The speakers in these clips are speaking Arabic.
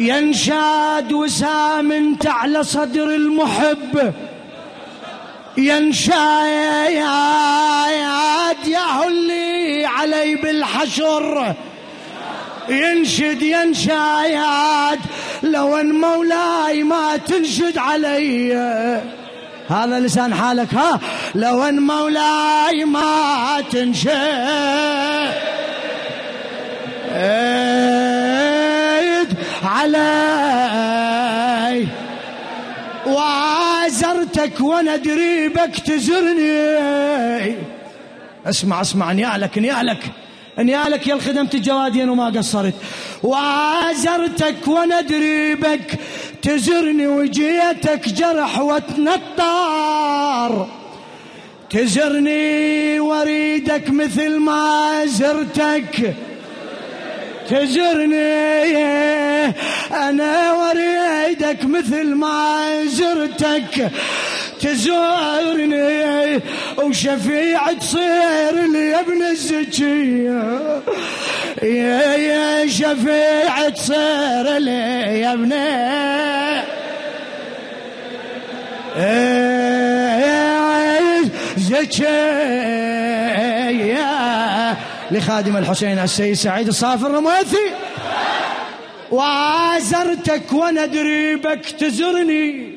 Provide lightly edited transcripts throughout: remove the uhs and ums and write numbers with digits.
ينشاد وسام على صدر المحب، ينشاد يا اللي علي بالحشر، ينشد ينشاد لو ان مولاي ما تنشد علي. هذا لسان حالك، ها، لو ان مولاي ما تنشد علي، وعازرتك وانا دريبك تزرني. اسمع انيالك انيالك يا الخدمة الجوادين وما قصرت. وعازرتك وانا دريبك تزرني، وجيتك جرح وتنطر تزرني، واريدك مثل ما زرتك تزرني. انا وريدك مثل ما زرتك تزورني، وشفيع تصير لي يا ابن الزكية، يا شفيع تصير لي يا ابن زكية. لخادم الحسين السيد سعيد الصافي الرماثي. وعازرتك وانا دريبك تزرني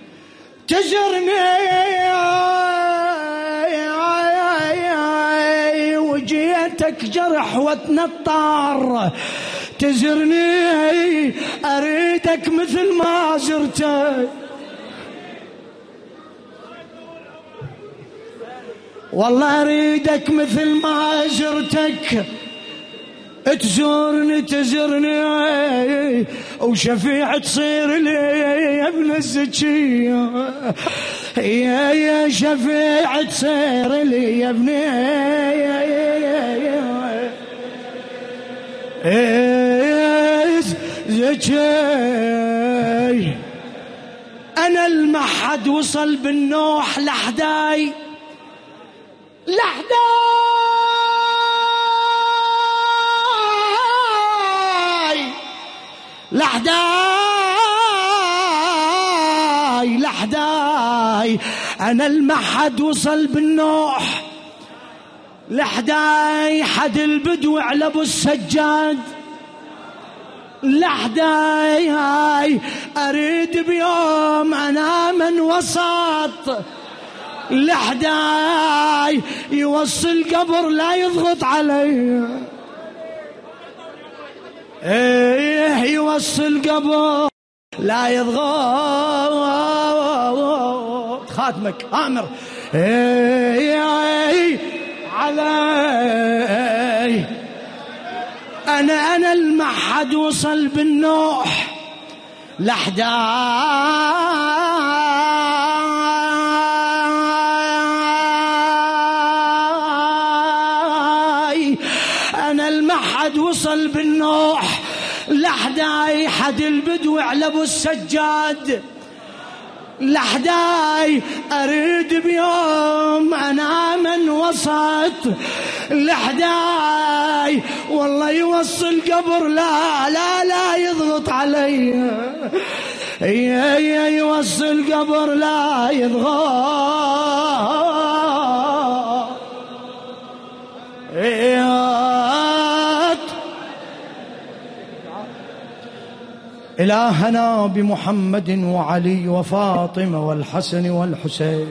وجيتك جرح وتنطر تزرني، اريدك مثل ما زرتك، والله اريدك مثل ما زرتك تزرني، وشفيع تصير لي يا ابن الزكية، يا شفيع تصير لي يا ابن زكي. انا المحد وصل بالنوح لحداي لحداي. أنا المحد وصل بالنوح لحداي، حد البدو على أبو السجاد لحداي. هاي أريد بيوم أنا من وسط لحداي، يوصل قبر لا يضغط علي، يوصل قبر لا يضغط. خاتمك آمر علي. أنا المحد وصل بالنوح لحداي، أنا المحد وصل بالنوح لحداي، حد البدو على أبو السجاد لحداي. أريد بيوم أنا من وسط لحداي، والله يوصل قبر لا يضغط علي، يوصل قبر لا يضغط. إلهنا بمحمد وعلي وفاطمة والحسن والحسين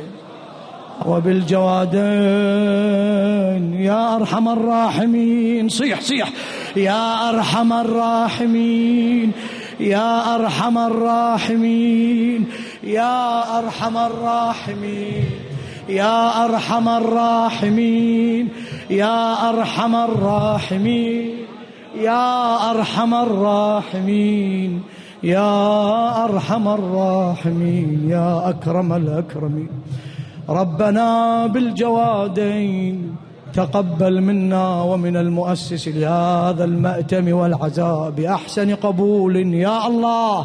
وبالجوادين يا أرحم الراحمين. صيح يا أرحم الراحمين، يا أرحم الراحمين، يا أرحم الراحمين، يا أرحم الراحمين، يا أرحم الراحمين، يا أرحم الراحمين، يا أرحم الراحمين، يا أكرم الأكرمين. ربنا بالجوادين تقبل منا ومن المؤسس لهذا المأتم والعزاء بأحسن قبول يا الله.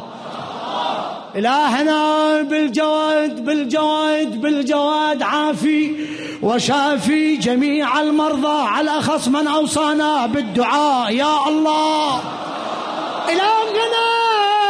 إلهنا بالجواد عافي وشافي جميع المرضى، على أخص من أوصانا بالدعاء يا الله. إلهنا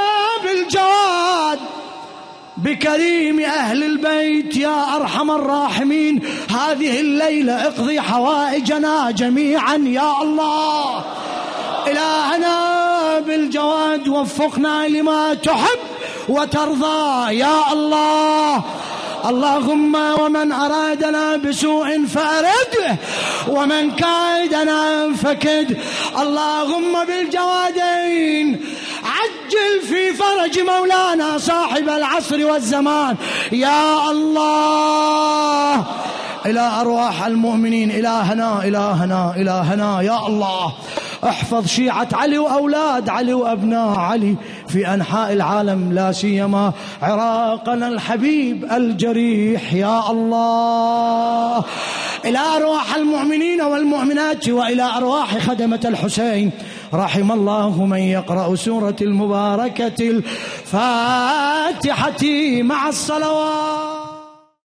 بكريم أهل البيت يا أرحم الراحمين هذه الليلة اقضي حوائجنا جميعا يا الله. إلهنا بالجواد وفقنا لما تحب وترضى يا الله. اللهم ومن أرادنا بسوء فأرده ومن كادنا فكد. اللهم بالجوادين عجل في فرج مولانا صاحب العصر والزمان يا الله. إلى أرواح المؤمنين إلهنا إلهنا إلهنا يا الله احفظ شيعة علي وأولاد علي وأبناء علي في أنحاء العالم لا سيما عراقنا الحبيب الجريح يا الله. إلى أرواح المؤمنين والمؤمنات وإلى أرواح خدمة الحسين رحم الله من يقرأ سورة المباركة الفاتحة مع الصلوات.